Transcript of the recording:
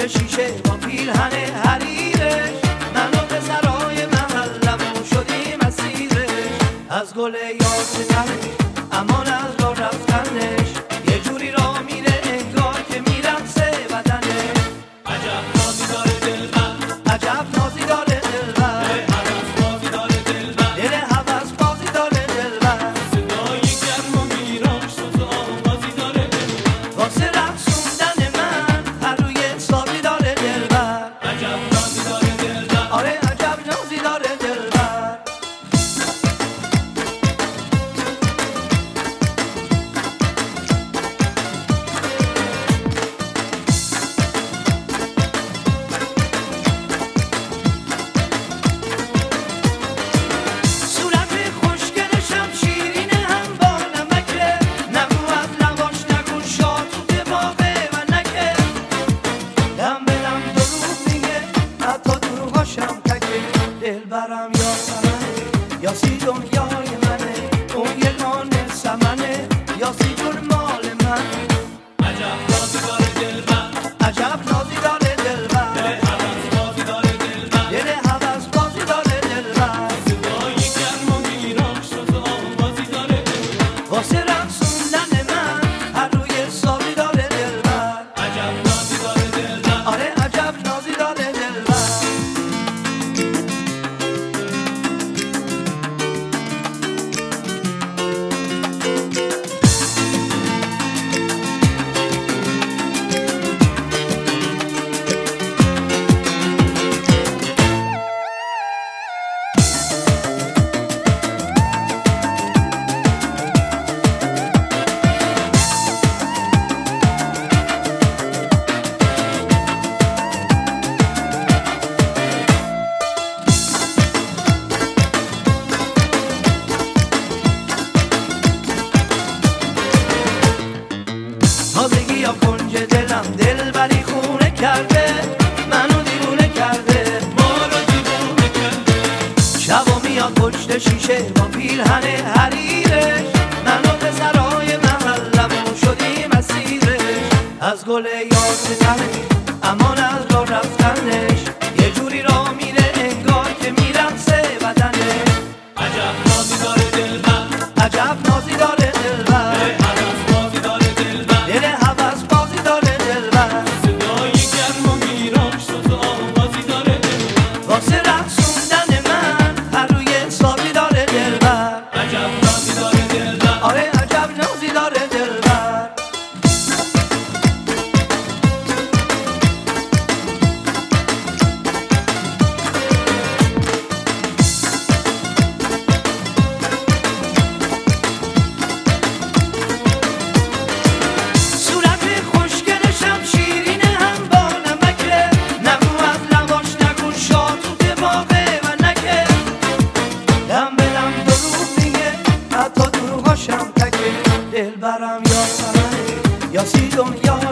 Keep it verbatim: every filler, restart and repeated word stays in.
شیشه با پیرهن حریرش، من و پسرای محلمون شدیم اسیرش. از گل یاسمنش امان از راه رفتنش، یه جوری راه میره انگار که میرقصه بدنش. عجب نازی داره دلبر، عجب نازی داره دلبر، هوس بازی داره دلبر، دل هوس بازی داره دلبر، صدای گرم و میراش و آوازی داره دلبر. واسه رقصوندن من هر روی حسابی داره دلبر. عجب نازی داره دلبر، آره عجب نازی داره دلبر. صورت خوشگلش هم شیرینه هم با نمکه، نگو از لباش نگو شاد تو دماغه و نکه. دم به دم دروغ میگه حتی دروغاشم تکه. دلبرم یاسمنه یاسی دنیای منه، اون یگانه سمنه یاسی جون مال من. عجب نازی داره دلبر، عجب نازی داره دلبر، هوس بازی داره دلبر، دل هوس بازی داره دلبر، صدای گرم و میراش و آوازی داره دلبر. واسه رقصوندن من هر روی حسابی داره دلبر. عجب نازی داره دلبر، آره عجب نازی داره دلبر. تازگی یا کنج دلم دلبری خونه کرده، منو دیوونه کرده، ما رو دیوونه کرده. شبا میاد پشت شیشه با پیرهن حریرش، من و پسرای محلمون شدیم اسیرش. از گل یاسمنش امان از راه رفتنش، یه جوری راه میره انگار که میرقصه بدنش. عجب نازی داره دلبر، عجب نازی داره دلبر، هوس بازی داره دلبر، دل هوس بازی داره دلبر، صدای گرم و میراش و آوازی داره دلبر. واسه رقصوندن من هر روی حسابی داره دلبر. عجب نازی داره دلبر، آره عجب نازی داره دلبر. صورت خوشگلش هم شیرینه هم با نمکه، نگو از لباش نگو شاد تو دماغه و نکه. دم به دم دروغ میگه حتی دروغاشم تکه. دلبرم یاسمنه یاسی دنیا